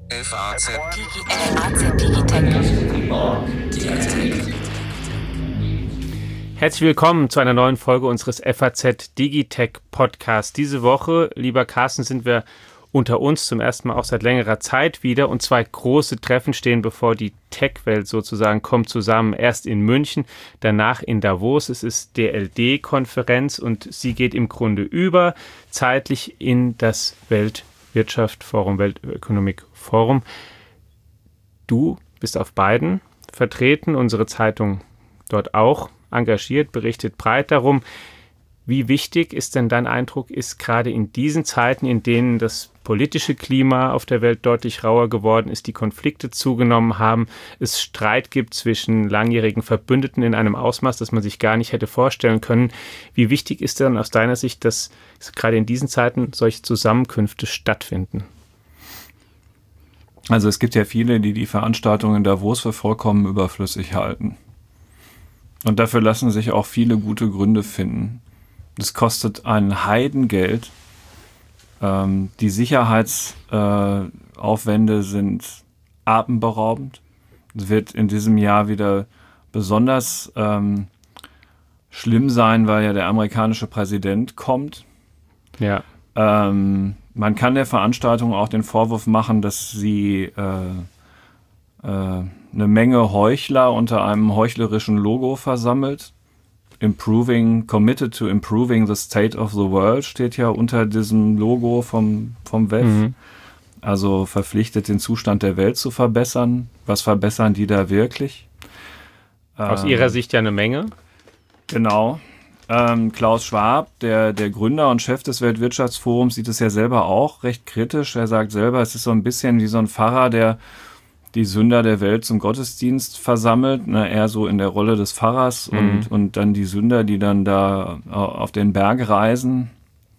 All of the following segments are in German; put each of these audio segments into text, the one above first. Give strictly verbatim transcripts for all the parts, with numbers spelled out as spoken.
F A Z Digitech. Herzlich willkommen zu einer neuen Folge unseres F A Z Digitech Podcasts. Diese Woche, lieber Carsten, sind wir unter uns zum ersten Mal auch seit längerer Zeit wieder und zwei große Treffen stehen bevor. Die Tech-Welt sozusagen kommt zusammen, erst in München, danach in Davos. Es ist D L D-Konferenz und sie geht im Grunde über zeitlich in das Weltwirtschaftsforum, Weltökonomikforum. Du bist auf beiden vertreten, unsere Zeitung dort auch engagiert, berichtet breit darum. Wie wichtig ist denn dein Eindruck, ist gerade in diesen Zeiten, in denen das politische Klima auf der Welt deutlich rauer geworden ist, die Konflikte zugenommen haben, es Streit gibt zwischen langjährigen Verbündeten in einem Ausmaß, das man sich gar nicht hätte vorstellen können. Wie wichtig ist denn aus deiner Sicht, dass gerade in diesen Zeiten solche Zusammenkünfte stattfinden? Also es gibt ja viele, die die Veranstaltungen in Davos für vollkommen überflüssig halten. Und dafür lassen sich auch viele gute Gründe finden. Das kostet ein Heidengeld. Ähm, die Sicherheitsaufwände äh, sind atemberaubend. Es wird in diesem Jahr wieder besonders ähm, schlimm sein, weil ja der amerikanische Präsident kommt. Ja. Ähm, man kann der Veranstaltung auch den Vorwurf machen, dass sie äh, äh, eine Menge Heuchler unter einem heuchlerischen Logo versammelt. Improving, committed to improving the state of the world steht ja unter diesem Logo vom, vom W E F. Mhm. Also verpflichtet, den Zustand der Welt zu verbessern. Was verbessern die da wirklich? Aus ähm, ihrer Sicht ja eine Menge. Genau. Ähm, Klaus Schwab, der, der Gründer und Chef des Weltwirtschaftsforums, sieht es ja selber auch recht kritisch. Er sagt selber, es ist so ein bisschen wie so ein Pfarrer, der die Sünder der Welt zum Gottesdienst versammelt, ne, eher so in der Rolle des Pfarrers, mhm. und, und dann die Sünder, die dann da auf den Berg reisen,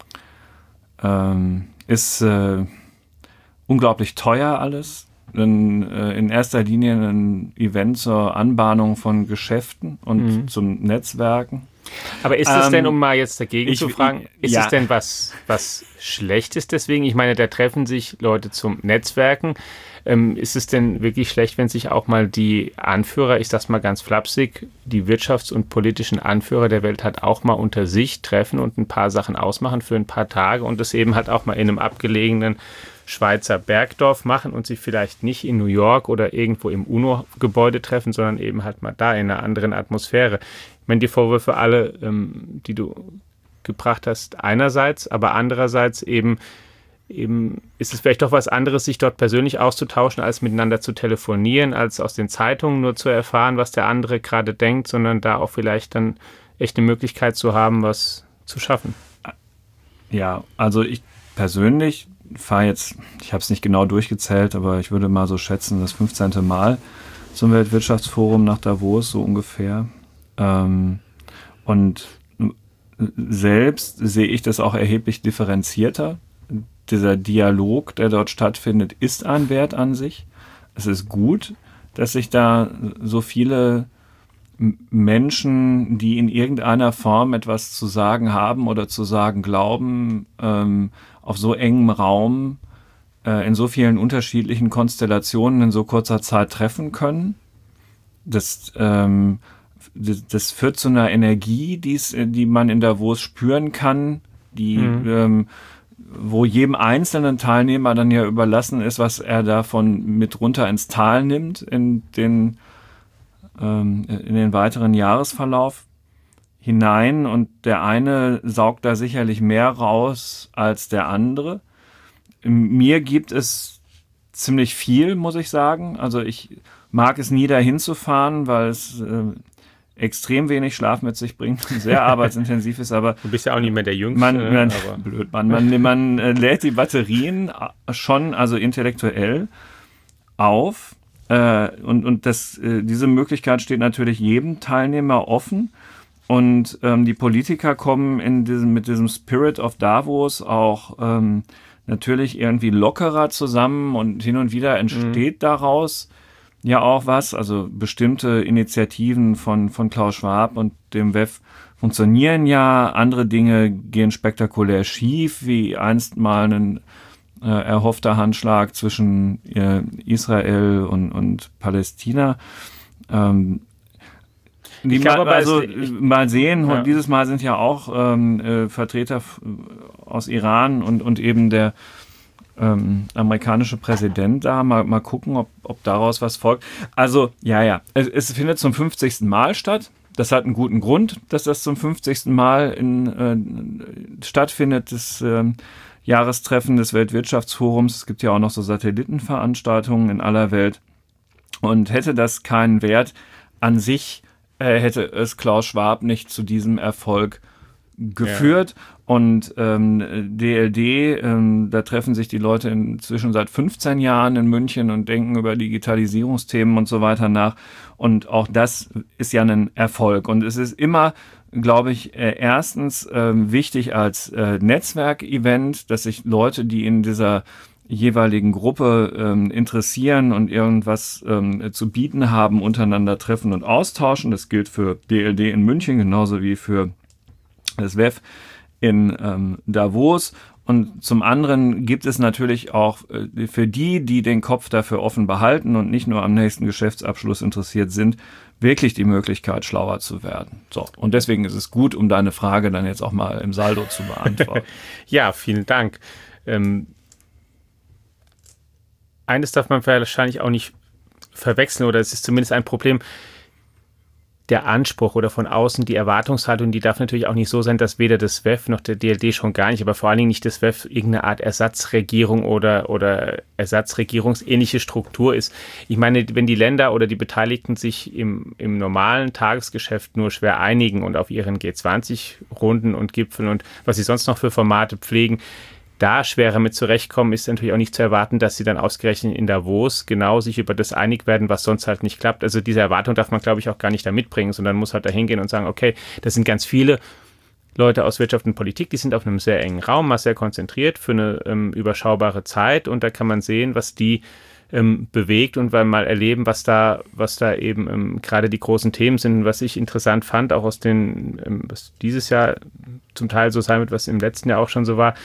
ähm, ist äh, unglaublich teuer alles. In, äh, in erster Linie ein Event zur Anbahnung von Geschäften und mhm. zum Netzwerken. Aber ist es ähm, denn, um mal jetzt dagegen ich, zu fragen, ist ja. es denn was, was Schlechtes deswegen? Ich meine, da treffen sich Leute zum Netzwerken. Ähm, ist es denn wirklich schlecht, wenn sich auch mal die Anführer, ich sag's mal ganz flapsig, die wirtschafts- und politischen Anführer der Welt halt auch mal unter sich treffen und ein paar Sachen ausmachen für ein paar Tage und das eben halt auch mal in einem abgelegenen Schweizer Bergdorf machen und sich vielleicht nicht in New York oder irgendwo im UNO-Gebäude treffen, sondern eben halt mal da in einer anderen Atmosphäre. Ich meine, die Vorwürfe alle, ähm, die du gebracht hast, einerseits, aber andererseits eben Eben ist es vielleicht doch was anderes, sich dort persönlich auszutauschen, als miteinander zu telefonieren, als aus den Zeitungen nur zu erfahren, was der andere gerade denkt, sondern da auch vielleicht dann echt eine Möglichkeit zu haben, was zu schaffen. Ja, also ich persönlich fahre jetzt, ich habe es nicht genau durchgezählt, aber ich würde mal so schätzen, das fünfzehnte Mal zum Weltwirtschaftsforum nach Davos, so ungefähr. Ähm, und selbst sehe ich das auch erheblich differenzierter. Dieser Dialog, der dort stattfindet, ist ein Wert an sich. Es ist gut, dass sich da so viele Menschen, die in irgendeiner Form etwas zu sagen haben oder zu sagen glauben, ähm, auf so engem Raum, äh, in so vielen unterschiedlichen Konstellationen in so kurzer Zeit treffen können. Das, ähm, das, das führt zu einer Energie, die's, die man in Davos spüren kann, die mhm. ähm, wo jedem einzelnen Teilnehmer dann ja überlassen ist, was er davon mit runter ins Tal nimmt in den, ähm, in den weiteren Jahresverlauf hinein. Und der eine saugt da sicherlich mehr raus als der andere. Mir gibt es ziemlich viel, muss ich sagen. Also ich mag es nie, dahin zu fahren, weil es äh, extrem wenig Schlaf mit sich bringt, sehr arbeitsintensiv ist, aber du bist ja auch nicht mehr der Jüngste. Man, man, aber blöd, man, man, man äh, lädt die Batterien schon, also intellektuell, auf äh, und, und das, äh, diese Möglichkeit steht natürlich jedem Teilnehmer offen und ähm, die Politiker kommen in diesem, mit diesem Spirit of Davos auch ähm, natürlich irgendwie lockerer zusammen und hin und wieder entsteht mhm. daraus ja auch was, also bestimmte Initiativen von, von Klaus Schwab und dem W E F funktionieren ja, andere Dinge gehen spektakulär schief, wie einst mal ein äh, erhoffter Handschlag zwischen äh, Israel und, und Palästina. Ähm, Die ich glaube, mal, also ich, mal sehen, ja. dieses Mal sind ja auch ähm, äh, Vertreter f- aus Iran und, und eben der ähm, amerikanische Präsident da. Mal, mal gucken, ob, ob daraus was folgt. Also, ja, ja, es, es findet zum fünfzigsten Mal statt. Das hat einen guten Grund, dass das zum fünfzigsten Mal in, äh, stattfindet, das äh, Jahrestreffen des Weltwirtschaftsforums. Es gibt ja auch noch so Satellitenveranstaltungen in aller Welt. Und hätte das keinen Wert an sich, hätte es Klaus Schwab nicht zu diesem Erfolg geführt. Ja. Und ähm, D L D, ähm, da treffen sich die Leute inzwischen seit fünfzehn Jahren in München und denken über Digitalisierungsthemen und so weiter nach. Und auch das ist ja ein Erfolg. Und es ist immer, glaube ich, äh, erstens äh, wichtig als äh, Netzwerkevent, dass sich Leute, die in dieser jeweiligen Gruppe ähm, interessieren und irgendwas ähm, zu bieten haben, untereinander treffen und austauschen. Das gilt für D L D in München genauso wie für das W E F in ähm, Davos. Und zum anderen gibt es natürlich auch äh, für die, die den Kopf dafür offen behalten und nicht nur am nächsten Geschäftsabschluss interessiert sind, wirklich die Möglichkeit, schlauer zu werden. So, und deswegen ist es gut, um deine Frage dann jetzt auch mal im Saldo zu beantworten. Ja, vielen Dank. Ähm Eines darf man wahrscheinlich auch nicht verwechseln, oder es ist zumindest ein Problem, der Anspruch oder von außen die Erwartungshaltung, die darf natürlich auch nicht so sein, dass weder das W E F noch der D L D schon gar nicht, aber vor allen Dingen nicht das W E F irgendeine Art Ersatzregierung oder, oder Ersatzregierungsähnliche Struktur ist. Ich meine, wenn die Länder oder die Beteiligten sich im, im normalen Tagesgeschäft nur schwer einigen und auf ihren G zwanzig-Runden und Gipfeln und was sie sonst noch für Formate pflegen, da schwerer mit zurechtkommen, ist natürlich auch nicht zu erwarten, dass sie dann ausgerechnet in Davos genau sich über das einig werden, was sonst halt nicht klappt. Also diese Erwartung darf man, glaube ich, auch gar nicht da mitbringen, sondern muss halt da hingehen und sagen, okay, das sind ganz viele Leute aus Wirtschaft und Politik, die sind auf einem sehr engen Raum, mal sehr konzentriert für eine ähm, überschaubare Zeit, und da kann man sehen, was die ähm, bewegt und mal erleben, was da, was da eben ähm, gerade die großen Themen sind. Was ich interessant fand, auch aus den, ähm, was dieses Jahr zum Teil so sein wird, was im letzten Jahr auch schon so war,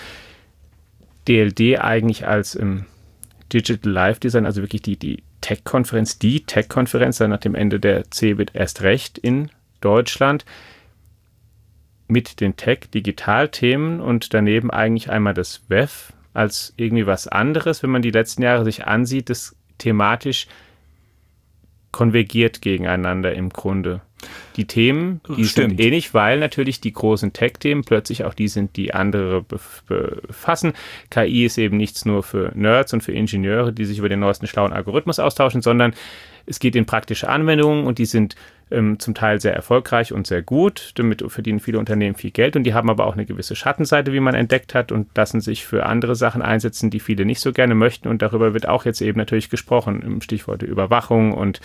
D L D eigentlich als ähm, Digital Life Design, also wirklich die, die Tech-Konferenz, die Tech-Konferenz, dann nach dem Ende der C eBIT erst recht in Deutschland, mit den Tech-Digital-Themen und daneben eigentlich einmal das W E F als irgendwie was anderes, wenn man die letzten Jahre sich ansieht, das thematisch konvergiert gegeneinander im Grunde. Die Themen, die Stimmt. sind ähnlich, weil natürlich die großen Tech-Themen plötzlich auch die sind, die andere befassen. K I ist eben nichts nur für Nerds und für Ingenieure, die sich über den neuesten schlauen Algorithmus austauschen, sondern es geht in praktische Anwendungen und die sind ähm, zum Teil sehr erfolgreich und sehr gut. Damit verdienen viele Unternehmen viel Geld und die haben aber auch eine gewisse Schattenseite, wie man entdeckt hat, und lassen sich für andere Sachen einsetzen, die viele nicht so gerne möchten, und darüber wird auch jetzt eben natürlich gesprochen, im Stichwort Überwachung und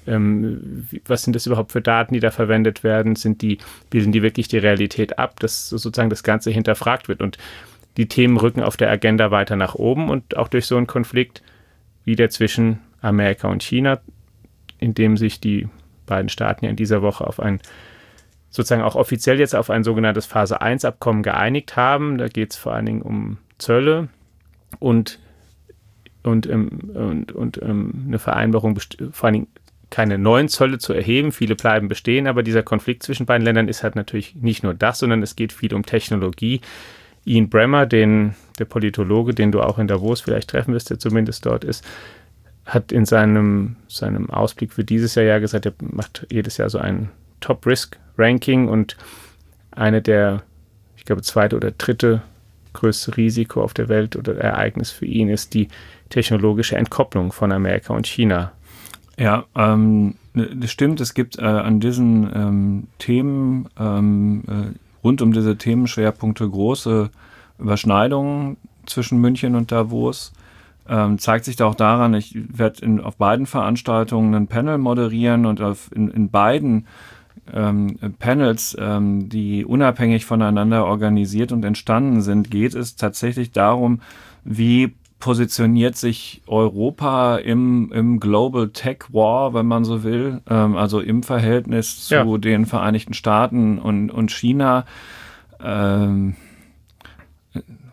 ähm, was sind das überhaupt für Daten, die da verwendet werden, sind die, bilden die wirklich die Realität ab, dass sozusagen das Ganze hinterfragt wird, und die Themen rücken auf der Agenda weiter nach oben, und auch durch so einen Konflikt wie der zwischen Amerika und China, in dem sich die beiden Staaten ja in dieser Woche auf ein, sozusagen auch offiziell jetzt auf ein sogenanntes Phase eins Abkommen geeinigt haben. Da geht es vor allen Dingen um Zölle und, und, ähm, und, und ähm, eine Vereinbarung, best- vor allen Dingen keine neuen Zölle zu erheben. Viele bleiben bestehen, aber dieser Konflikt zwischen beiden Ländern ist halt natürlich nicht nur das, sondern es geht viel um Technologie. Ian Bremmer, den, der Politologe, den du auch in Davos vielleicht treffen wirst, der zumindest dort ist, hat in seinem, seinem Ausblick für dieses Jahr ja gesagt, er macht jedes Jahr so ein Top-Risk-Ranking, und eine der, ich glaube, zweite oder dritte größte Risiko auf der Welt oder Ereignis für ihn ist die technologische Entkopplung von Amerika und China. Ja, ähm, das stimmt. Es gibt äh, an diesen ähm, Themen, ähm, äh, rund um diese Themenschwerpunkte große Überschneidungen zwischen München und Davos. Ähm, zeigt sich da auch daran, ich werde auf beiden Veranstaltungen ein Panel moderieren, und auf, in, in beiden ähm, Panels, ähm, die unabhängig voneinander organisiert und entstanden sind, geht es tatsächlich darum, wie positioniert sich Europa im, im Global Tech War, wenn man so will, ähm, also im Verhältnis zu ja. den Vereinigten Staaten und, und China. Ähm,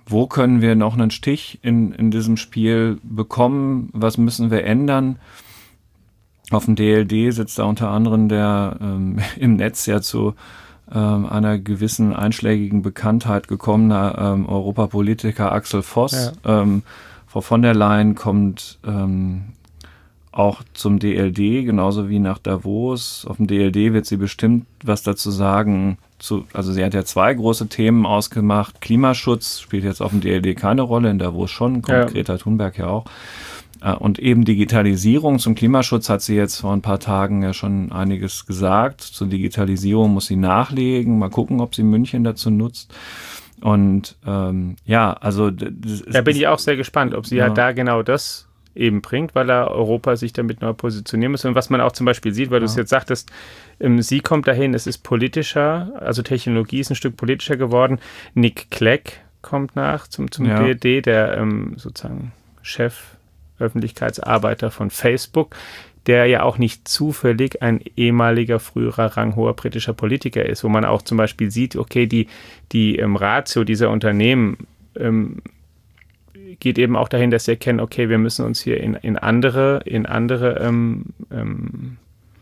wo können wir noch einen Stich in, in diesem Spiel bekommen? Was müssen wir ändern? Auf dem D L D sitzt da unter anderem der ähm, im Netz ja zu ähm, einer gewissen einschlägigen Bekanntheit gekommener ähm, Europapolitiker Axel Voss. Ja. Ähm, Frau von der Leyen kommt ähm, auch zum D L D, genauso wie nach Davos. Auf dem D L D wird sie bestimmt was dazu sagen. Zu, also sie hat ja zwei große Themen ausgemacht. Klimaschutz spielt jetzt auf dem D L D keine Rolle, in Davos schon, kommt ja. Greta Thunberg ja auch. Und eben Digitalisierung. Zum Klimaschutz hat sie jetzt vor ein paar Tagen ja schon einiges gesagt. Zur Digitalisierung muss sie nachlegen. Mal gucken, ob sie München dazu nutzt. Und ähm, ja, also... Das, da bin ich auch sehr gespannt, ob sie ja. halt da genau das eben bringt, weil er Europa sich damit neu positionieren muss. Und was man auch zum Beispiel sieht, weil ja. du es jetzt sagtest, ähm, sie kommt dahin, es ist politischer, also Technologie ist ein Stück politischer geworden. Nick Clegg kommt nach zum, zum ja. D L D, der ähm, sozusagen Chef Öffentlichkeitsarbeiter von Facebook, der ja auch nicht zufällig ein ehemaliger, früherer, ranghoher britischer Politiker ist, wo man auch zum Beispiel sieht, okay, die, die ähm, Ratio dieser Unternehmen ähm, geht eben auch dahin, dass sie erkennen, okay, wir müssen uns hier in, in andere, in andere ähm, ähm,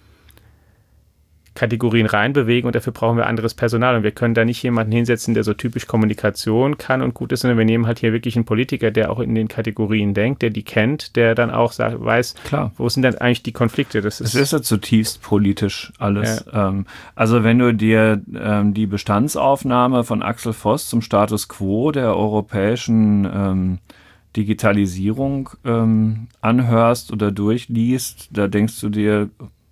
Kategorien reinbewegen und dafür brauchen wir anderes Personal und wir können da nicht jemanden hinsetzen, der so typisch Kommunikation kann und gut ist, sondern wir nehmen halt hier wirklich einen Politiker, der auch in den Kategorien denkt, der die kennt, der dann auch sagt, weiß, Klar. wo sind denn eigentlich die Konflikte? Das ist, es ist ja zutiefst politisch alles. Ja. Ähm, also wenn du dir ähm, die Bestandsaufnahme von Axel Voss zum Status Quo der europäischen ähm, Digitalisierung ähm, anhörst oder durchliest, da denkst du dir,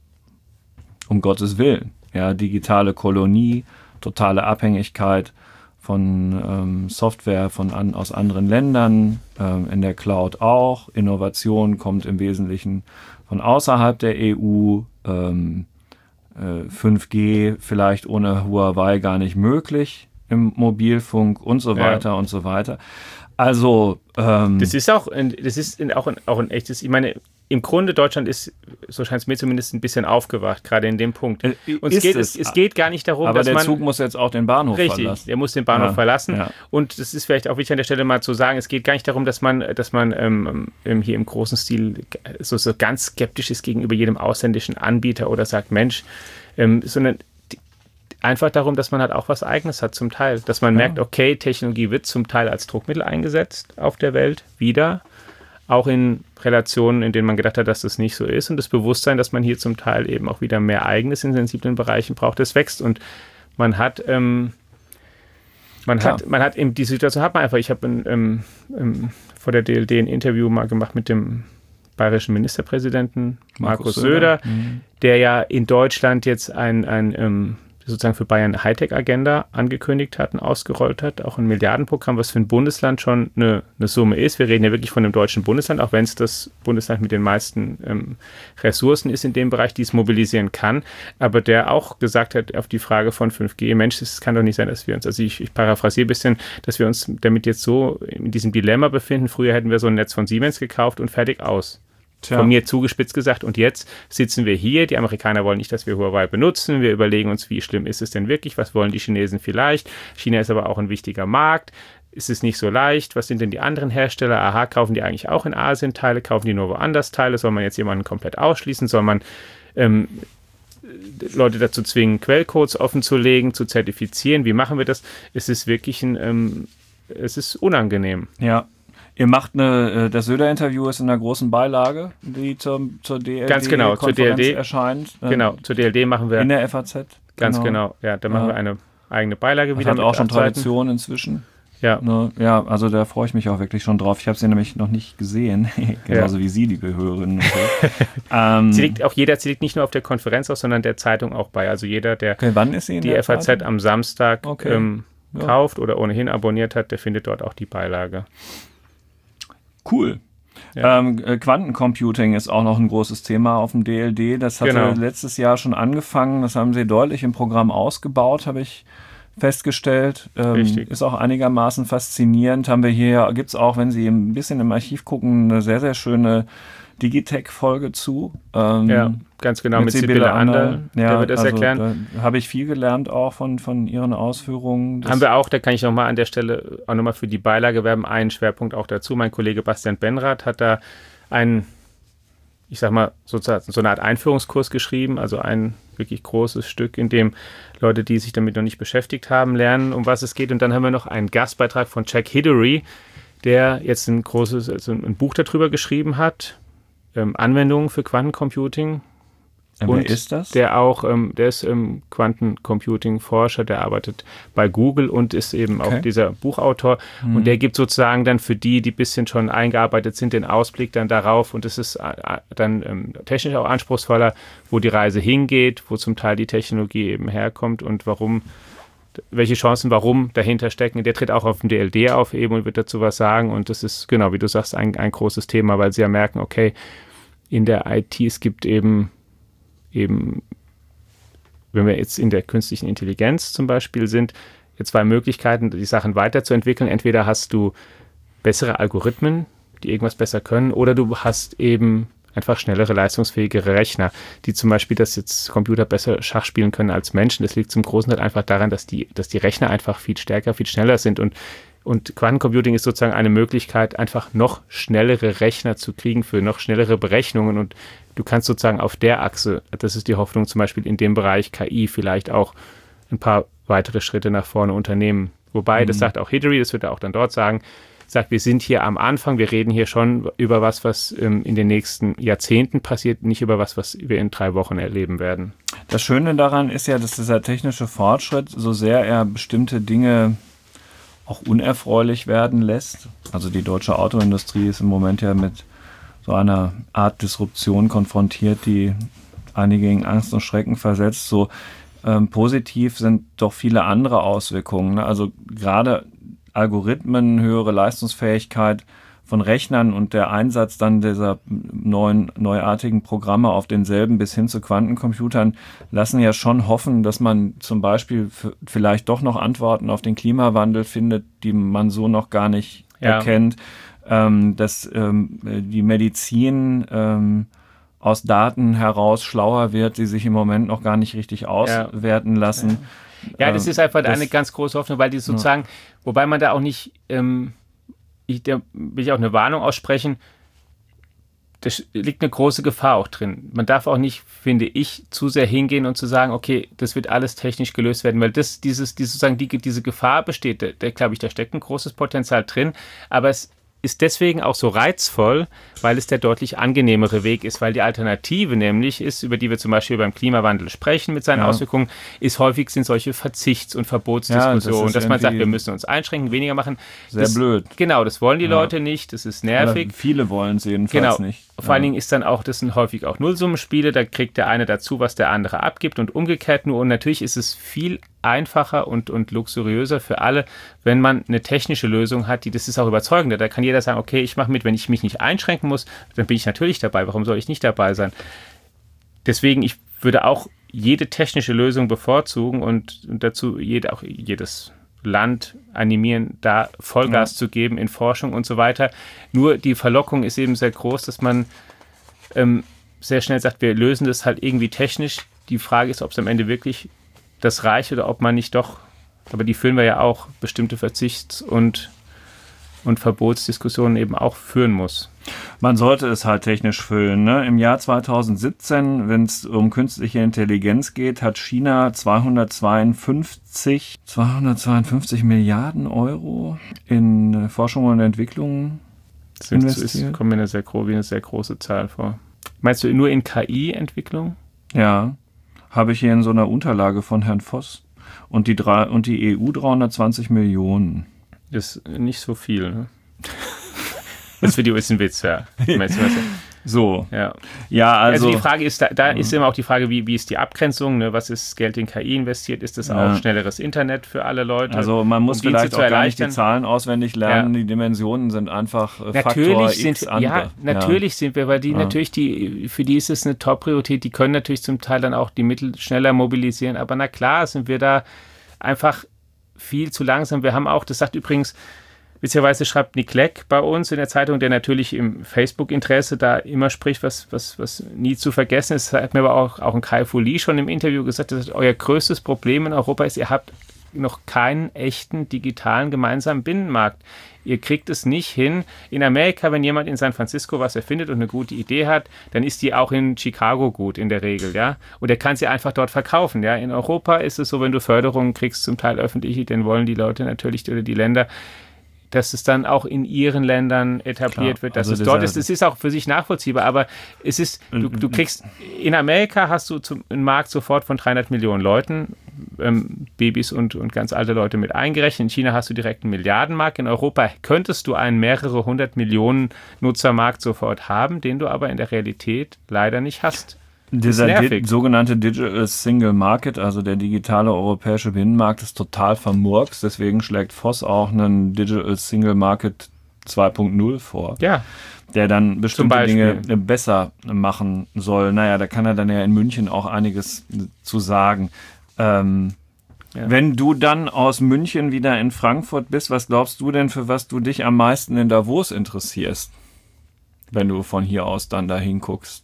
um Gottes Willen. Ja, digitale Kolonie, totale Abhängigkeit von ähm, Software von an, aus anderen Ländern, ähm, in der Cloud auch. Innovation kommt im Wesentlichen von außerhalb der E U. Ähm, äh, fünf G vielleicht ohne Huawei gar nicht möglich im Mobilfunk und so weiter ja. und so weiter. Also ähm, das ist auch, das ist auch ein, auch ein echtes, ich meine, im Grunde Deutschland ist, so scheint es mir zumindest, ein bisschen aufgewacht, gerade in dem Punkt. Und es geht, es, es geht gar nicht darum, aber dass der man... Zug muss jetzt auch den Bahnhof richtig, verlassen. Richtig, der muss den Bahnhof ja, verlassen. Ja. Und das ist vielleicht auch wichtig an der Stelle mal zu sagen, es geht gar nicht darum, dass man, dass man ähm, hier im großen Stil so, so ganz skeptisch ist gegenüber jedem ausländischen Anbieter oder sagt, Mensch, ähm, sondern die, einfach darum, dass man halt auch was Eigenes hat zum Teil. Dass man ja. merkt, okay, Technologie wird zum Teil als Druckmittel eingesetzt auf der Welt, wieder. Auch in Relationen, in denen man gedacht hat, dass das nicht so ist. Und das Bewusstsein, dass man hier zum Teil eben auch wieder mehr Eigenes in sensiblen Bereichen braucht, das wächst. Und man hat, ähm, man hat, man hat eben die Situation, hat man einfach, ich habe ähm, ähm, vor der D L D ein Interview mal gemacht mit dem bayerischen Ministerpräsidenten Markus, Markus Söder, Söder mhm. der ja in Deutschland jetzt ein, ein ähm, sozusagen für Bayern eine Hightech-Agenda angekündigt hat und ausgerollt hat, auch ein Milliardenprogramm, was für ein Bundesland schon eine, eine Summe ist. Wir reden ja wirklich von einem deutschen Bundesland, auch wenn es das Bundesland mit den meisten ähm, Ressourcen ist in dem Bereich, die es mobilisieren kann, aber der auch gesagt hat auf die Frage von fünf G, Mensch, es kann doch nicht sein, dass wir uns, also ich, ich paraphrasiere ein bisschen, dass wir uns damit jetzt so in diesem Dilemma befinden. Früher hätten wir so ein Netz von Siemens gekauft und fertig aus. Tja. Von mir zugespitzt gesagt. Und jetzt sitzen wir hier. Die Amerikaner wollen nicht, dass wir Huawei benutzen. Wir überlegen uns, wie schlimm ist es denn wirklich? Was wollen die Chinesen vielleicht? China ist aber auch ein wichtiger Markt. Ist es nicht so leicht? Was sind denn die anderen Hersteller? Aha, kaufen die eigentlich auch in Asien Teile? Kaufen die nur woanders Teile? Soll man jetzt jemanden komplett ausschließen? Soll man ähm, Leute dazu zwingen, Quellcodes offen zu legen, zu zertifizieren? Wie machen wir das? Es ist wirklich ein, ähm, es ist unangenehm. Ja. Ihr macht eine, das Söder-Interview ist in der großen Beilage, die zur, zur D L D Ganz genau, zur D L D erscheint. Genau, zur D L D machen wir. In der F A Z. Ganz genau, genau. Ja, da machen ja. wir eine eigene Beilage wieder. Das hat auch schon Tradition inzwischen. Ja. Ne, ja, also da freue ich mich auch wirklich schon drauf. Ich habe sie nämlich noch nicht gesehen, genauso ja. wie Sie, liebe Hörerinnen und Hörer. ähm, sie liegt auch jeder, sie liegt nicht nur auf der Konferenz aus, sondern der Zeitung auch bei. Also jeder, der okay, wann ist sie in die der F A Z Zeitung? am Samstag okay. ähm, ja. kauft oder ohnehin abonniert hat, der findet dort auch die Beilage. Cool. Ja. Ähm, Quantencomputing ist auch noch ein großes Thema auf dem D L D. Das hatte genau. letztes Jahr schon angefangen. Das haben sie deutlich im Programm ausgebaut, habe ich festgestellt. Ähm, Richtig. Ist auch einigermaßen faszinierend. Haben wir hier, gibt es auch, wenn Sie ein bisschen im Archiv gucken, eine sehr, sehr schöne Digitech-Folge zu. Ähm, ja, ganz genau, mit, mit Sibylle, Sibylle Anderl, ja, der wird das also erklären. Da habe ich viel gelernt auch von, von Ihren Ausführungen. Das haben wir auch, da kann ich nochmal an der Stelle auch nochmal für die Beilage werben, einen Schwerpunkt auch dazu. Mein Kollege Bastian Benrath hat da einen, ich sag mal, sozusagen so eine Art Einführungskurs geschrieben, also ein wirklich großes Stück, in dem Leute, die sich damit noch nicht beschäftigt haben, lernen, um was es geht. Und dann haben wir noch einen Gastbeitrag von Jack Hidary, der jetzt ein großes, also ein Buch darüber geschrieben hat, ähm, Anwendungen für Quantencomputing. Und wer ist das? Der auch, ähm, der ist ähm, Quantencomputing-Forscher, der arbeitet bei Google und ist eben okay. auch dieser Buchautor. Mhm. Und der gibt sozusagen dann für die, die ein bisschen schon eingearbeitet sind, den Ausblick dann darauf. Und es ist äh, dann ähm, technisch auch anspruchsvoller, wo die Reise hingeht, wo zum Teil die Technologie eben herkommt und warum, welche Chancen, warum dahinter stecken. Der tritt auch auf dem D L D auf eben und wird dazu was sagen. Und das ist, genau, wie du sagst, ein, ein großes Thema, weil sie ja merken, okay, in der I T, es gibt eben eben, wenn wir jetzt in der künstlichen Intelligenz zum Beispiel sind, jetzt zwei Möglichkeiten, die Sachen weiterzuentwickeln. Entweder hast du bessere Algorithmen, die irgendwas besser können, oder du hast eben einfach schnellere, leistungsfähigere Rechner, die zum Beispiel, dass jetzt Computer besser Schach spielen können als Menschen. Das liegt zum großen Teil einfach daran, dass die, dass die Rechner einfach viel stärker, viel schneller sind und Und Quantencomputing ist sozusagen eine Möglichkeit, einfach noch schnellere Rechner zu kriegen für noch schnellere Berechnungen. Und du kannst sozusagen auf der Achse, das ist die Hoffnung, zum Beispiel in dem Bereich K I vielleicht auch ein paar weitere Schritte nach vorne unternehmen. Wobei, mhm. das sagt auch Hidary, das wird er auch dann dort sagen, sagt, wir sind hier am Anfang, wir reden hier schon über was, was ähm, in den nächsten Jahrzehnten passiert, nicht über was, was wir in drei Wochen erleben werden. Das Schöne daran ist ja, dass dieser technische Fortschritt, so sehr er bestimmte Dinge auch unerfreulich werden lässt. Also die deutsche Autoindustrie ist im Moment ja mit so einer Art Disruption konfrontiert, die einige in Angst und Schrecken versetzt. So ähm, positiv sind doch viele andere Auswirkungen. Ne? Also gerade Algorithmen, höhere Leistungsfähigkeit von Rechnern und der Einsatz dann dieser neuen, neuartigen Programme auf denselben bis hin zu Quantencomputern lassen ja schon hoffen, dass man zum Beispiel f- vielleicht doch noch Antworten auf den Klimawandel findet, die man so noch gar nicht ja. erkennt, ähm, dass ähm, die Medizin ähm, aus Daten heraus schlauer wird, die sich im Moment noch gar nicht richtig auswerten ja. lassen. Ja. ja, das ist einfach das, eine ganz große Hoffnung, weil die sozusagen, ja. wobei man da auch nicht ähm, Ich, da will ich auch eine Warnung aussprechen, da liegt eine große Gefahr auch drin. Man darf auch nicht, finde ich, zu sehr hingehen und zu sagen, okay, das wird alles technisch gelöst werden, weil das, dieses, dieses, sozusagen die, diese Gefahr besteht, da, da glaube ich, da steckt ein großes Potenzial drin, aber es ist deswegen auch so reizvoll, weil es der deutlich angenehmere Weg ist, weil die Alternative nämlich ist, über die wir zum Beispiel beim Klimawandel sprechen mit seinen ja. Auswirkungen, ist häufig sind solche Verzichts- und Verbotsdiskussionen, ja, das dass man sagt, wir müssen uns einschränken, weniger machen. Sehr das, blöd. Genau, das wollen die ja. Leute nicht, das ist nervig. Aber viele wollen es jedenfalls genau. nicht. Vor ja. allen Dingen ist dann auch, das sind häufig auch Nullsummenspiele, da kriegt der eine dazu, was der andere abgibt und umgekehrt nur. Und natürlich ist es viel einfacher und, und luxuriöser für alle, wenn man eine technische Lösung hat, die, das ist auch überzeugender. Da kann jeder sagen, okay, ich mache mit, wenn ich mich nicht einschränken muss, dann bin ich natürlich dabei. Warum soll ich nicht dabei sein? Deswegen, ich würde auch jede technische Lösung bevorzugen und, und dazu jede, auch jedes Land animieren, da Vollgas ja. zu geben in Forschung und so weiter. Nur die Verlockung ist eben sehr groß, dass man ähm, sehr schnell sagt, wir lösen das halt irgendwie technisch. Die Frage ist, ob es am Ende wirklich das reicht oder ob man nicht doch, aber die führen wir ja auch, bestimmte Verzichts- und, und Verbotsdiskussionen eben auch führen muss. Man sollte es halt technisch füllen. Ne? Im Jahr zweitausendsiebzehn, wenn es um künstliche Intelligenz geht, hat China zweihundertzweiundfünfzig, zweihundertzweiundfünfzig Milliarden Euro in Forschung und Entwicklung das investiert. Das kommt mir eine sehr, wie eine sehr große Zahl vor. Meinst du nur in K I-Entwicklung? Ja. Habe ich hier in so einer Unterlage von Herrn Voss. Und die, drei, und die E U dreihundertzwanzig Millionen. Das ist nicht so viel, ne? Das für die ist ein Witz, ja. So. Ja, ja also, also die Frage ist, da, da ist immer auch die Frage, wie, wie ist die Abgrenzung, ne? Was ist Geld in K I investiert? Ist das ja. auch schnelleres Internet für alle Leute? Also man muss um vielleicht auch gar nicht die Zahlen auswendig lernen, ja. die Dimensionen sind einfach natürlich Faktor sind, X andere. Ja, natürlich ja. sind wir, weil die ja. natürlich, die, für die ist es eine Top-Priorität, die können natürlich zum Teil dann auch die Mittel schneller mobilisieren, aber na klar sind wir da einfach viel zu langsam. Wir haben auch, das sagt übrigens Witzigerweise schreibt Nick Clegg bei uns in der Zeitung, der natürlich im Facebook-Interesse da immer spricht, was, was, was nie zu vergessen ist. Das hat mir aber auch, auch ein Kai Fu Lee schon im Interview gesagt, dass euer größtes Problem in Europa ist, ihr habt noch keinen echten digitalen gemeinsamen Binnenmarkt. Ihr kriegt es nicht hin. In Amerika, wenn jemand in San Francisco was erfindet und eine gute Idee hat, dann ist die auch in Chicago gut in der Regel, ja. Und er kann sie einfach dort verkaufen, ja. In Europa ist es so, wenn du Förderungen kriegst, zum Teil öffentliche, dann wollen die Leute natürlich oder die Länder, dass es dann auch in ihren Ländern etabliert Klar, wird, dass also es dort ist. Es ist auch für sich nachvollziehbar, aber es ist, du, du kriegst, in Amerika hast du zum, einen Markt sofort von dreihundert Millionen Leuten, ähm, Babys und, und ganz alte Leute mit eingerechnet. In China hast du direkt einen Milliardenmarkt. In Europa könntest du einen mehrere hundert Millionen Nutzermarkt sofort haben, den du aber in der Realität leider nicht hast. Dieser di- sogenannte Digital Single Market, also der digitale europäische Binnenmarkt, ist total vermurkst. Deswegen schlägt Voss auch einen Digital Single Market zwei Punkt null vor, ja. der dann bestimmte Dinge besser machen soll. Naja, da kann er dann ja in München auch einiges zu sagen. Ähm, ja. Wenn du dann aus München wieder in Frankfurt bist, was glaubst du denn, für was du dich am meisten in Davos interessierst, wenn du von hier aus dann dahin guckst?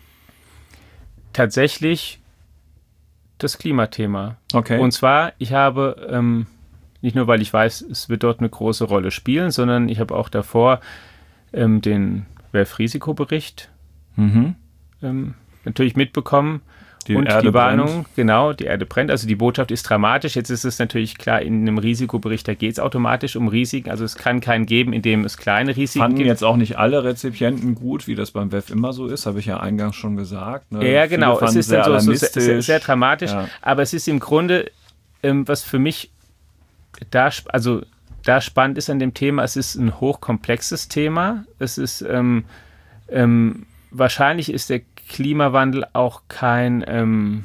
Tatsächlich das Klimathema. Okay. Und zwar, ich habe, ähm, nicht nur, weil ich weiß, es wird dort eine große Rolle spielen, sondern ich habe auch davor ähm, den W E F-Risikobericht mhm. ähm, natürlich mitbekommen. Die und Erde die Warnung, brennt. Genau, die Erde brennt. Also die Botschaft ist dramatisch. Jetzt ist es natürlich klar, in einem Risikobericht, da geht es automatisch um Risiken. Also es kann keinen geben, in dem es kleine Risiken Fanden gibt. jetzt auch nicht alle Rezipienten gut, wie das beim W E F immer so ist, habe ich ja eingangs schon gesagt. Ne? Ja, genau. Es ist dann so, so sehr, sehr, sehr dramatisch. Ja. Aber es ist im Grunde, ähm, was für mich da, also da spannend ist an dem Thema, es ist ein hochkomplexes Thema. Es ist ähm, ähm, wahrscheinlich ist der Klimawandel auch kein, ähm,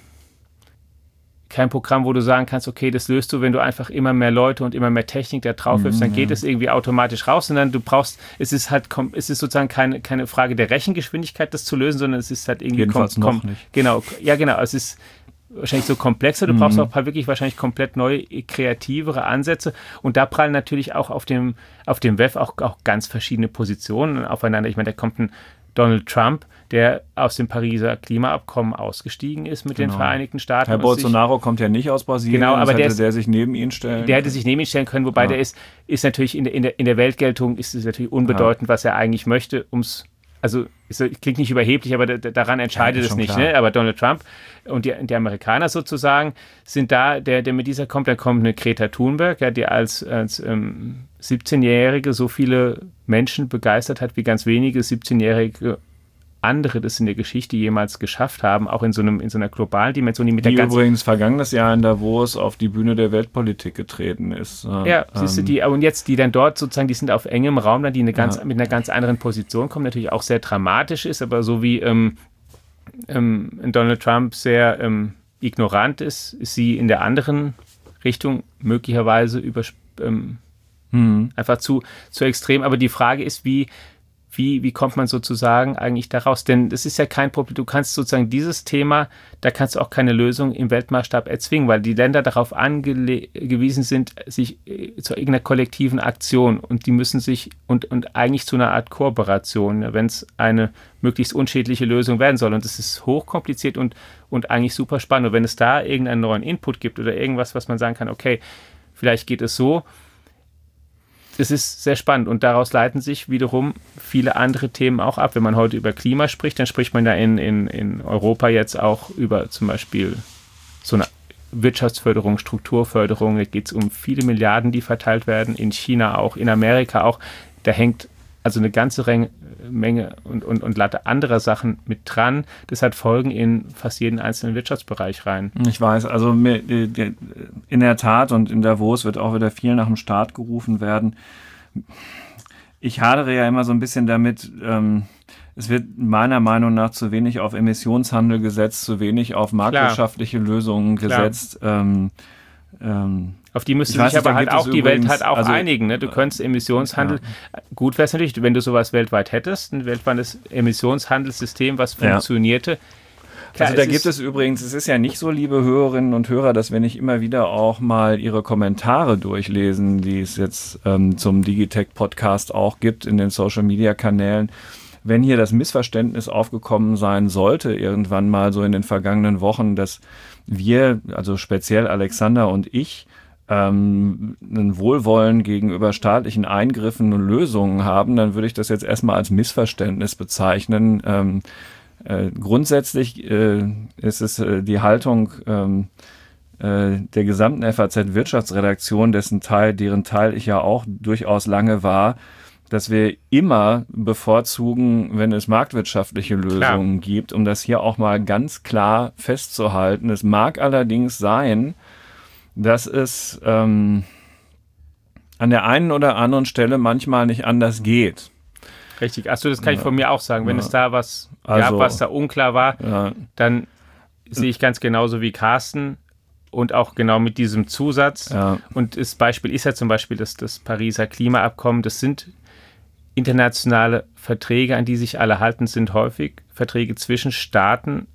kein Programm, wo du sagen kannst, okay, das löst du, wenn du einfach immer mehr Leute und immer mehr Technik da drauf wirfst, dann geht es irgendwie automatisch raus, sondern du brauchst, es ist halt, es ist sozusagen keine, keine Frage der Rechengeschwindigkeit, das zu lösen, sondern es ist halt irgendwie... Jedenfalls kom- noch kom- nicht. Genau, ja genau, es ist wahrscheinlich so komplexer, du mhm. brauchst auch wirklich wahrscheinlich komplett neue, kreativere Ansätze und da prallen natürlich auch auf dem, auf dem W E F auch, auch ganz verschiedene Positionen aufeinander. Ich meine, da kommt ein Donald Trump, der aus dem Pariser Klimaabkommen ausgestiegen ist mit genau. den Vereinigten Staaten. Herr Bolsonaro sich, kommt ja nicht aus Brasilien, genau, aber hätte der, ist, der sich neben ihn stellen Der hätte sich neben ihn stellen können, wobei ja. der ist, ist natürlich in der, in, der, in der Weltgeltung ist es natürlich unbedeutend, ja. was er eigentlich möchte, ums, also es klingt nicht überheblich, aber da, daran entscheidet ja, es nicht. Ne? Aber Donald Trump und die, die Amerikaner sozusagen sind da, der, der mit dieser kommt, dann kommt eine Greta Thunberg, ja, die als, als ähm, siebzehnjährige so viele Menschen begeistert hat, wie ganz wenige siebzehnjährige andere das in der Geschichte jemals geschafft haben, auch in so, einem, in so einer globalen Dimension. Die, mit die der übrigens vergangenes Jahr in Davos auf die Bühne der Weltpolitik getreten ist. Ja, ähm, siehst du, die, und jetzt die dann dort sozusagen, die sind auf engem Raum, dann die eine ganz, ja. mit einer ganz anderen Position kommen, natürlich auch sehr dramatisch ist, aber so wie ähm, ähm, Donald Trump sehr ähm, ignorant ist, ist sie in der anderen Richtung möglicherweise über, ähm, mhm. einfach zu, zu extrem. Aber die Frage ist, wie Wie, wie kommt man sozusagen eigentlich daraus? Denn das ist ja kein Problem. Du kannst sozusagen dieses Thema, da kannst du auch keine Lösung im Weltmaßstab erzwingen, weil die Länder darauf angewiesen sind, sich zu irgendeiner kollektiven Aktion und die müssen sich und, und eigentlich zu einer Art Kooperation, wenn es eine möglichst unschädliche Lösung werden soll. Und das ist hochkompliziert und, und eigentlich super spannend. Und wenn es da irgendeinen neuen Input gibt oder irgendwas, was man sagen kann, okay, vielleicht geht es so, es ist sehr spannend und daraus leiten sich wiederum viele andere Themen auch ab. Wenn man heute über Klima spricht, dann spricht man da in, in, in Europa jetzt auch über zum Beispiel so eine Wirtschaftsförderung, Strukturförderung. Da geht es um viele Milliarden, die verteilt werden. In China auch, in Amerika auch. Da hängt also eine ganze Reng- Menge und, und, und Latte anderer Sachen mit dran. Das hat Folgen in fast jeden einzelnen Wirtschaftsbereich rein. Ich weiß, also in der Tat und in Davos wird auch wieder viel nach dem Staat gerufen werden. Ich hadere ja immer so ein bisschen damit, ähm, es wird meiner Meinung nach zu wenig auf Emissionshandel gesetzt, zu wenig auf marktwirtschaftliche Klar. Lösungen gesetzt. Ähm, ähm, Auf die müsste sich aber halt auch die Welt halt auch also, einigen. Ne? Du könntest Emissionshandel, ja. gut wäre es natürlich, wenn du sowas weltweit hättest, ein weltweites Emissionshandelssystem, was funktionierte. Ja. Klar, also da gibt es übrigens, es ist ja nicht so, liebe Hörerinnen und Hörer, dass wir nicht immer wieder auch mal Ihre Kommentare durchlesen, die es jetzt ähm, zum Digitech-Podcast auch gibt in den Social-Media-Kanälen. Wenn hier das Missverständnis aufgekommen sein sollte, irgendwann mal so in den vergangenen Wochen, dass wir, also speziell Alexander und ich, ähm, ein Wohlwollen gegenüber staatlichen Eingriffen und Lösungen haben, dann würde ich das jetzt erstmal als Missverständnis bezeichnen. Ähm, äh, grundsätzlich äh, ist es äh, die Haltung ähm, äh, der gesamten F A Z-Wirtschaftsredaktion, dessen Teil, deren Teil ich ja auch durchaus lange war, dass wir immer bevorzugen, wenn es marktwirtschaftliche Lösungen klar. gibt, um das hier auch mal ganz klar festzuhalten. Es mag allerdings sein, dass es ähm, an der einen oder anderen Stelle manchmal nicht anders geht. Richtig, achso, das kann ja. ich von mir auch sagen. Wenn ja. es da was also, gab, was da unklar war, ja. dann sehe ich ganz genauso wie Carsten und auch genau mit diesem Zusatz. Ja. Und das Beispiel ist ja zum Beispiel das, das Pariser Klimaabkommen. Das sind internationale Verträge, an die sich alle halten, sind häufig Verträge zwischen Staaten.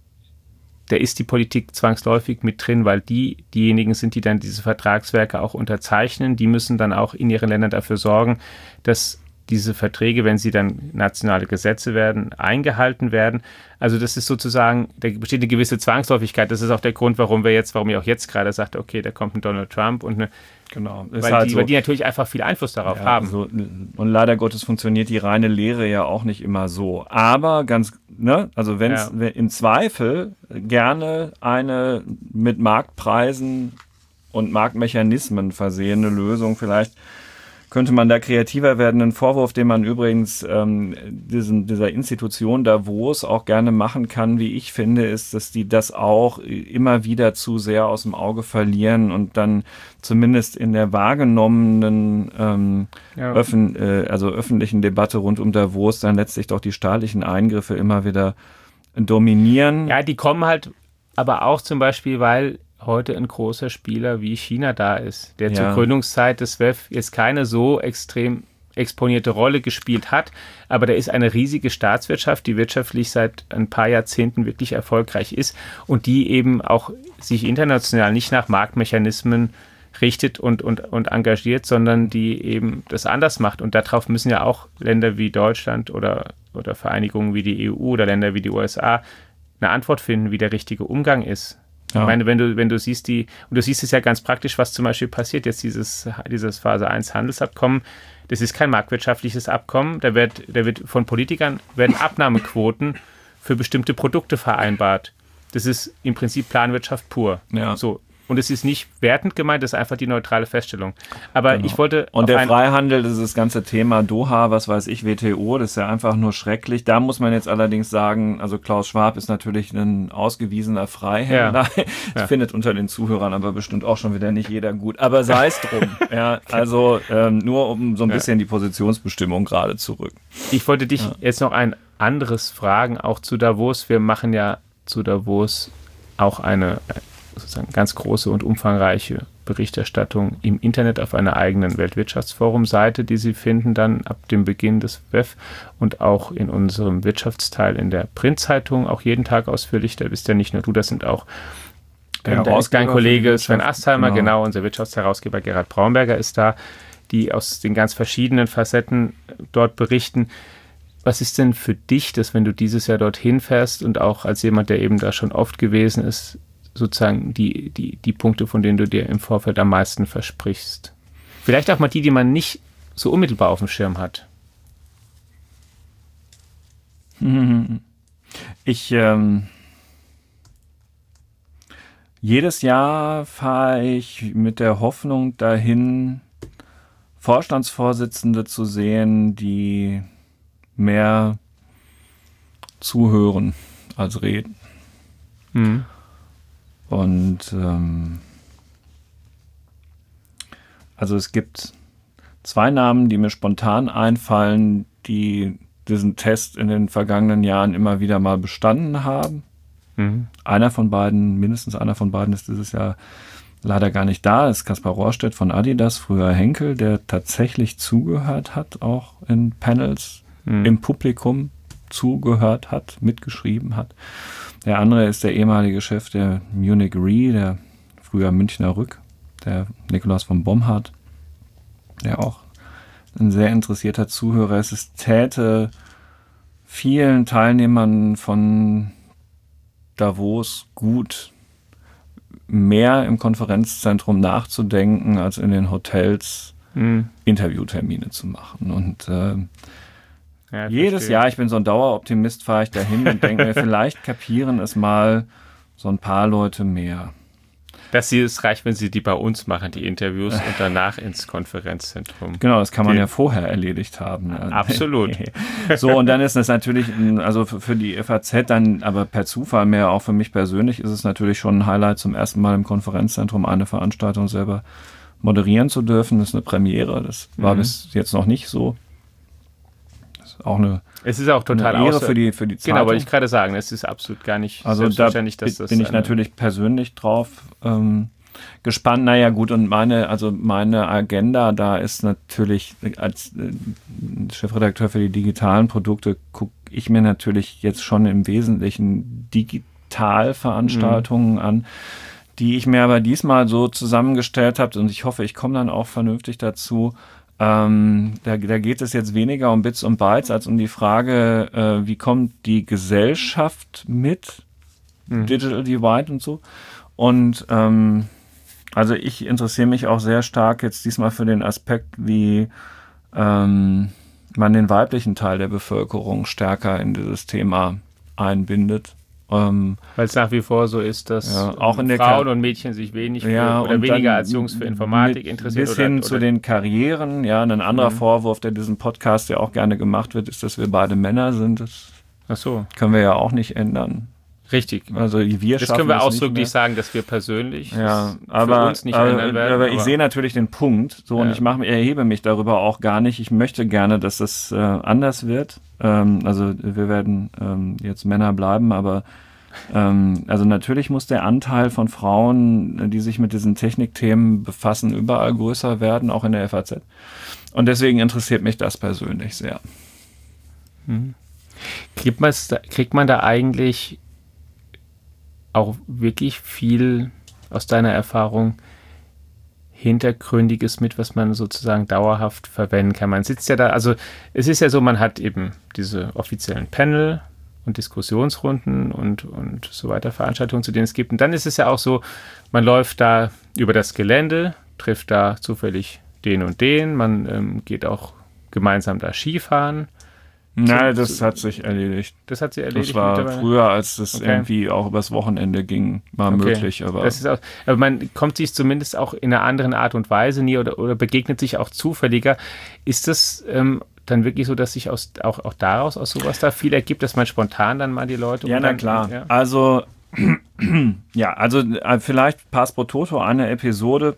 Da ist die Politik zwangsläufig mit drin, weil die diejenigen sind, die dann diese Vertragswerke auch unterzeichnen. Die müssen dann auch in ihren Ländern dafür sorgen, dass diese Verträge, wenn sie dann nationale Gesetze werden, eingehalten werden. Also das ist sozusagen, da besteht eine gewisse Zwangsläufigkeit. Das ist auch der Grund, warum wir jetzt, warum ihr auch jetzt gerade sagt, okay, da kommt ein Donald Trump und eine, genau, weil, halt die, so. weil die natürlich einfach viel Einfluss darauf ja, haben. So, und leider Gottes funktioniert die reine Lehre ja auch nicht immer so. Aber ganz, ne, also wenn es ja. im Zweifel gerne eine mit Marktpreisen und Marktmechanismen versehene Lösung vielleicht könnte man da kreativer werden. Ein Vorwurf, den man übrigens ähm, diesen, dieser Institution Davos auch gerne machen kann, wie ich finde, ist, dass die das auch immer wieder zu sehr aus dem Auge verlieren und dann zumindest in der wahrgenommenen ähm, ja. öffn, äh, also öffentlichen Debatte rund um Davos dann letztlich doch die staatlichen Eingriffe immer wieder dominieren. Ja, die kommen halt aber auch zum Beispiel, weil heute ein großer Spieler wie China da ist, der ja. zur Gründungszeit des W E F jetzt keine so extrem exponierte Rolle gespielt hat, aber da ist eine riesige Staatswirtschaft, die wirtschaftlich seit ein paar Jahrzehnten wirklich erfolgreich ist und die eben auch sich international nicht nach Marktmechanismen richtet und, und, und engagiert, sondern die eben das anders macht. Und darauf müssen ja auch Länder wie Deutschland oder, oder Vereinigungen wie die E U oder Länder wie die U S A eine Antwort finden, wie der richtige Umgang ist. Ja. Ich meine, wenn du, wenn du siehst, die, und du siehst es ja ganz praktisch, was zum Beispiel passiert, jetzt dieses, dieses Phase eins Handelsabkommen, das ist kein marktwirtschaftliches Abkommen, da wird, da wird von Politikern werden Abnahmequoten für bestimmte Produkte vereinbart. Das ist im Prinzip Planwirtschaft pur. Ja. So. Und es ist nicht wertend gemeint, das ist einfach die neutrale Feststellung. Aber genau. ich wollte... Und der Freihandel, das ist das ganze Thema Doha, was weiß ich, W T O, das ist ja einfach nur schrecklich. Da muss man jetzt allerdings sagen, also Klaus Schwab ist natürlich ein ausgewiesener Freihändler. Ja. Ja. Findet unter den Zuhörern aber bestimmt auch schon wieder nicht jeder gut. Aber sei es drum. Ja, also ähm, nur um so ein bisschen ja. die Positionsbestimmung gerade zu rücken. Ich wollte dich ja. jetzt noch ein anderes fragen, auch zu Davos. Wir machen ja zu Davos auch eine... sozusagen ganz große und umfangreiche Berichterstattung im Internet auf einer eigenen Weltwirtschaftsforum-Seite, die Sie finden dann ab dem Beginn des W E F und auch in unserem Wirtschaftsteil in der Printzeitung auch jeden Tag ausführlich. Da bist ja nicht nur du, das sind auch der da ist dein Kollege Sven Astheimer, genau. genau, unser Wirtschaftsherausgeber Gerhard Braunberger ist da, die aus den ganz verschiedenen Facetten dort berichten. Was ist denn für dich, dass wenn du dieses Jahr dorthin fährst und auch als jemand, der eben da schon oft gewesen ist, sozusagen die, die, die Punkte, von denen du dir im Vorfeld am meisten versprichst? Vielleicht auch mal die, die man nicht so unmittelbar auf dem Schirm hat. Ich, ähm, jedes Jahr fahre ich mit der Hoffnung dahin, Vorstandsvorsitzende zu sehen, die mehr zuhören als reden. Mhm. Und ähm, also es gibt zwei Namen, die mir spontan einfallen, die diesen Test in den vergangenen Jahren immer wieder mal bestanden haben. Mhm. Einer von beiden, mindestens einer von beiden ist dieses Jahr leider gar nicht da, ist Kaspar Rohrstedt von Adidas, früher Henkel, der tatsächlich zugehört hat, auch in Panels, mhm. im Publikum, zugehört hat, mitgeschrieben hat. Der andere ist der ehemalige Chef der Munich Re, der früher Münchner Rück, der Nikolaus von Bomhard, der auch ein sehr interessierter Zuhörer ist. Es täte vielen Teilnehmern von Davos gut, mehr im Konferenzzentrum nachzudenken, als in den Hotels mhm. Interviewtermine zu machen. Und äh, ja, jedes verstehe. Jahr, ich bin so ein Daueroptimist, fahre ich dahin und denke mir, vielleicht kapieren es mal so ein paar Leute mehr. Dass sie es reicht, wenn sie die bei uns machen, die Interviews, und danach ins Konferenzzentrum. Genau, das kann man die, ja vorher erledigt haben. Absolut. So, und dann ist es natürlich, also für die F A Z dann, aber per Zufall mehr, auch für mich persönlich, ist es natürlich schon ein Highlight, zum ersten Mal im Konferenzzentrum eine Veranstaltung selber moderieren zu dürfen. Das ist eine Premiere, das war mhm. bis jetzt noch nicht so. Das ist auch eine Es ist auch total eine Ehre für die, für die Zeitung. Genau, wollte ich gerade sagen, es ist absolut gar nicht also selbstverständlich, da dass das... bin ich natürlich persönlich drauf ähm, gespannt. Naja gut, und meine, also meine Agenda da ist natürlich, als äh, Chefredakteur für die digitalen Produkte gucke ich mir natürlich jetzt schon im Wesentlichen Digitalveranstaltungen mhm. an, die ich mir aber diesmal so zusammengestellt habe, und ich hoffe, ich komme dann auch vernünftig dazu. Ähm, da, da geht es jetzt weniger um Bits und Bytes als um die Frage, äh, wie kommt die Gesellschaft mit mhm. Digital Divide und so. Und ähm, also ich interessiere mich auch sehr stark jetzt diesmal für den Aspekt, wie ähm, man den weiblichen Teil der Bevölkerung stärker in dieses Thema einbindet. Ähm, Weil es nach wie vor so ist, dass ja, auch in der Frauen Ka- und Mädchen sich wenig für, ja, oder weniger als Jungs für Informatik interessieren. Bis hin oder, zu oder den Karrieren. Ja, ein anderer mhm. Vorwurf, der diesem Podcast ja auch gerne gemacht wird, ist, dass wir beide Männer sind. Das Ach so. können wir ja auch nicht ändern. Richtig. Also wir das können wir ausdrücklich sagen, dass wir persönlich ja, aber, für uns nicht aber, ändern werden. Aber ich aber sehe natürlich den Punkt, so, ja. und ich mache, erhebe mich darüber auch gar nicht. Ich möchte gerne, dass das äh, anders wird. Ähm, also wir werden ähm, jetzt Männer bleiben, aber ähm, also natürlich muss der Anteil von Frauen, die sich mit diesen Technikthemen befassen, überall größer werden, auch in der F A Z. Und deswegen interessiert mich das persönlich sehr. Mhm. Kriegt man, kriegt man da eigentlich auch wirklich viel aus deiner Erfahrung Hintergründiges mit, was man sozusagen dauerhaft verwenden kann? Man sitzt ja da, also es ist ja so, man hat eben diese offiziellen Panel und Diskussionsrunden und, und so weiter, Veranstaltungen, zu denen es gibt. Und dann ist es ja auch so, man läuft da über das Gelände, trifft da zufällig den und den, man ähm, geht auch gemeinsam da Skifahren. Nein, das zu, hat sich erledigt. Das hat sich erledigt. Das war früher, als das okay. irgendwie auch übers Wochenende ging, war okay. möglich. Aber, das ist auch, aber man kommt sich zumindest auch in einer anderen Art und Weise nie oder, oder begegnet sich auch zufälliger. Ist das ähm, dann wirklich so, dass sich aus, auch, auch daraus aus sowas da viel ergibt, dass man spontan dann mal die Leute... Ja, na klar. Ja. Also, ja, also vielleicht Pass pro Toto, eine Episode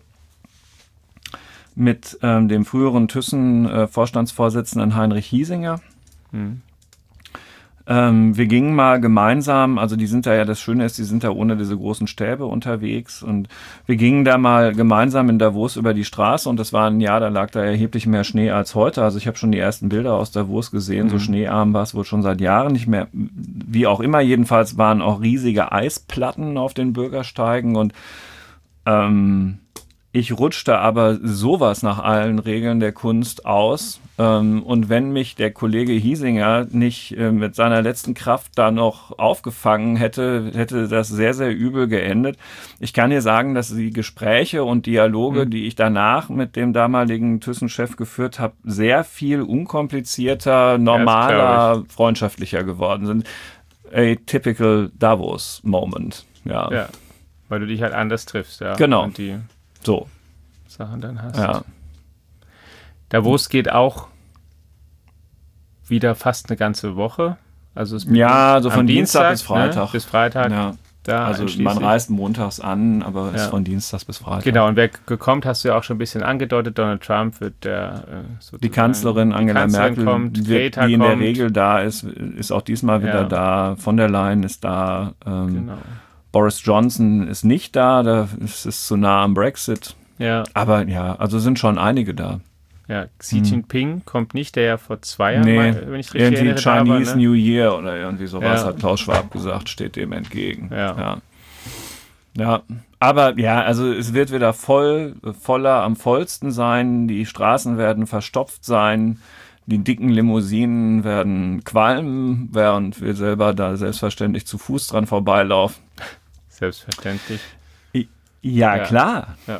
mit ähm, dem früheren Thyssen-Vorstandsvorsitzenden äh, Heinrich Hiesinger. Hm. Ähm, wir gingen mal gemeinsam, also die sind da ja, das Schöne ist, die sind da ohne diese großen Stäbe unterwegs, und wir gingen da mal gemeinsam in Davos über die Straße, und das war ein Jahr, da lag da erheblich mehr Schnee als heute. Also ich habe schon die ersten Bilder aus Davos gesehen, mhm. so schneearm war es wohl schon seit Jahren nicht mehr. Wie auch immer, jedenfalls waren auch riesige Eisplatten auf den Bürgersteigen, und ähm, ich rutschte aber sowas nach allen Regeln der Kunst aus. Ähm, und wenn mich der Kollege Hiesinger nicht äh, mit seiner letzten Kraft da noch aufgefangen hätte, hätte das sehr, sehr übel geendet. Ich kann dir sagen, dass die Gespräche und Dialoge, mhm. die ich danach mit dem damaligen Thyssen-Chef geführt habe, sehr viel unkomplizierter, normaler, ja, freundschaftlicher geworden sind. A typical Davos-Moment. Ja. ja, weil du dich halt anders triffst. Ja. Genau. Und die so. Sachen dann hast. Ja. Davos geht auch wieder fast eine ganze Woche. Also es ja, so von Dienstag, Dienstag bis Freitag. Ne? Bis Freitag. Ja. Da also man reist montags an, aber ja. ist von Dienstags bis Freitag. Genau, und wer kommt, hast du ja auch schon ein bisschen angedeutet. Donald Trump wird der äh, Die Kanzlerin Angela die Kanzlerin Merkel, kommt, wird, die in kommt. der Regel da ist, ist auch diesmal wieder ja. da. Von der Leyen ist da. Ähm, genau. Boris Johnson ist nicht da, da ist es zu nah am Brexit. Ja. Aber ja, also sind schon einige da. Ja, Xi Hm. Jinping kommt nicht, der ja vor zwei Jahren, Nee, mal, wenn ich richtig irgendwie erinnere, da war, Chinese ne? New Year oder irgendwie sowas, Ja. hat Klaus Schwab gesagt, steht dem entgegen. Ja. Ja. Ja, aber ja, also es wird wieder voll, voller am vollsten sein, die Straßen werden verstopft sein, die dicken Limousinen werden qualmen, während wir selber da selbstverständlich zu Fuß dran vorbeilaufen. Selbstverständlich. Ja, Ja. klar. Ja.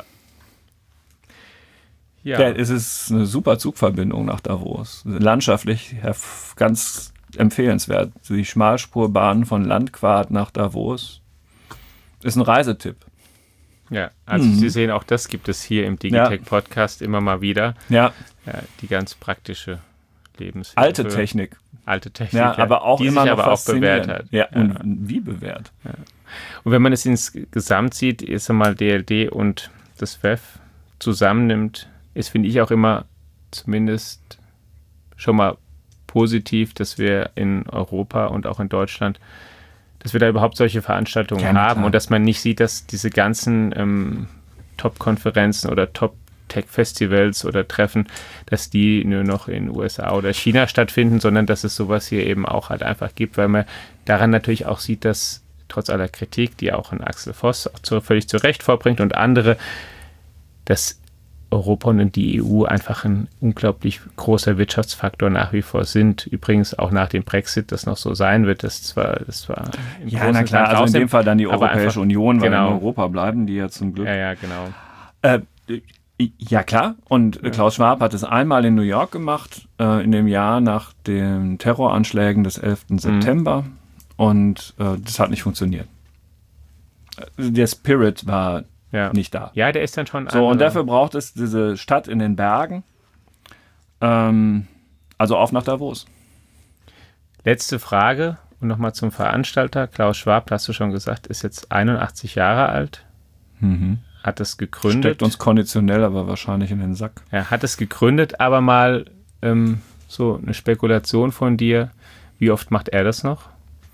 Ja. Ja, Es ist eine super Zugverbindung nach Davos. Landschaftlich herv- ganz empfehlenswert. Die Schmalspurbahn von Landquart nach Davos ist ein Reisetipp. ja. Also Mhm. Sie sehen, auch das gibt es hier im Digitech-Podcast immer mal wieder. Ja, Ja, die ganz praktische Lebenshilfe. alte Technik. Alte Technik, Ja, aber auch die immer sich noch aber auch bewährt faszinierend. hat. Ja, Ja. und wie bewährt? Und wenn man es insgesamt sieht, ist einmal D L D und das W E F zusammennimmt, ist, finde ich, auch immer zumindest schon mal positiv, dass wir in Europa und auch in Deutschland, dass wir da überhaupt solche Veranstaltungen Ja, na haben klar. und dass man nicht sieht, dass diese ganzen ähm, Top-Konferenzen oder Top-Tech-Festivals oder Treffen, dass die nur noch in U S A oder China stattfinden, sondern dass es sowas hier eben auch halt einfach gibt, weil man daran natürlich auch sieht, dass trotz aller Kritik, die auch ein Axel Voss auch zu, völlig zu Recht vorbringt und andere, dass Europa und die E U einfach ein unglaublich großer Wirtschaftsfaktor nach wie vor sind. Übrigens auch nach dem Brexit das noch so sein wird. Das zwar, das zwar im Ja, großen na klar, Land also in rausnimmt, dem Fall dann die aber Europäische einfach- Union, weil genau. in Europa bleiben die ja zum Glück. Ja, ja, genau. Äh, ja, klar. Und äh, Klaus Schwab hat es einmal in New York gemacht, äh, in dem Jahr nach den Terroranschlägen des elften September. Und äh, das hat nicht funktioniert. Äh, Der Spirit war Ja. nicht da. Ja, der ist dann schon So, und andere. dafür braucht es diese Stadt in den Bergen. Ähm, also auf nach Davos. Letzte Frage und nochmal zum Veranstalter. Klaus Schwab, hast du schon gesagt, ist jetzt einundachtzig Jahre alt. Hat es gegründet. Steckt uns konditionell aber wahrscheinlich in den Sack. Er hat es gegründet, aber mal ähm, so eine Spekulation von dir. Wie oft macht er das noch?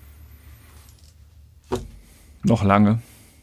Noch lange.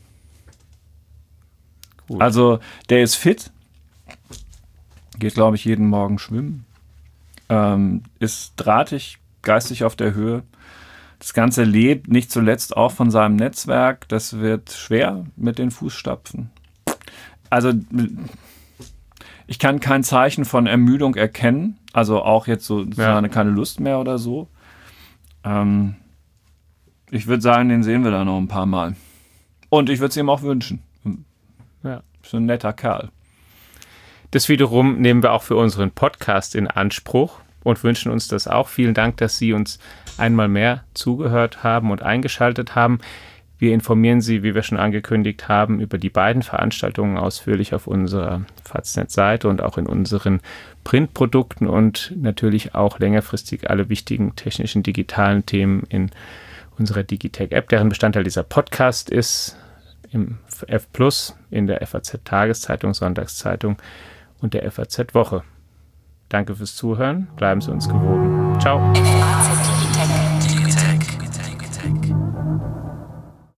Gut. Also, der ist fit. Geht, glaube ich, jeden Morgen schwimmen. Ähm, ist drahtig, geistig auf der Höhe. Das Ganze lebt nicht zuletzt auch von seinem Netzwerk. Das wird schwer mit den Fußstapfen. Also, ich kann kein Zeichen von Ermüdung erkennen. Also auch jetzt so Ja. keine Lust mehr oder so. Ähm, ich würde sagen, den sehen wir da noch ein paar Mal. Und ich würde es ihm auch wünschen. Ja. Ist ein netter Kerl. Das wiederum nehmen wir auch für unseren Podcast in Anspruch und wünschen uns das auch. Vielen Dank, dass Sie uns einmal mehr zugehört haben und eingeschaltet haben. Wir informieren Sie, wie wir schon angekündigt haben, über die beiden Veranstaltungen ausführlich auf unserer Faznet-Seite und auch in unseren Printprodukten und natürlich auch längerfristig alle wichtigen technischen, digitalen Themen in unserer Digitech-App, deren Bestandteil dieser Podcast ist, im F Plus, in der F A Z-Tageszeitung, Sonntagszeitung und der F A Z-Woche. Danke fürs Zuhören, bleiben Sie uns gewogen. Ciao. F A Z Digitech.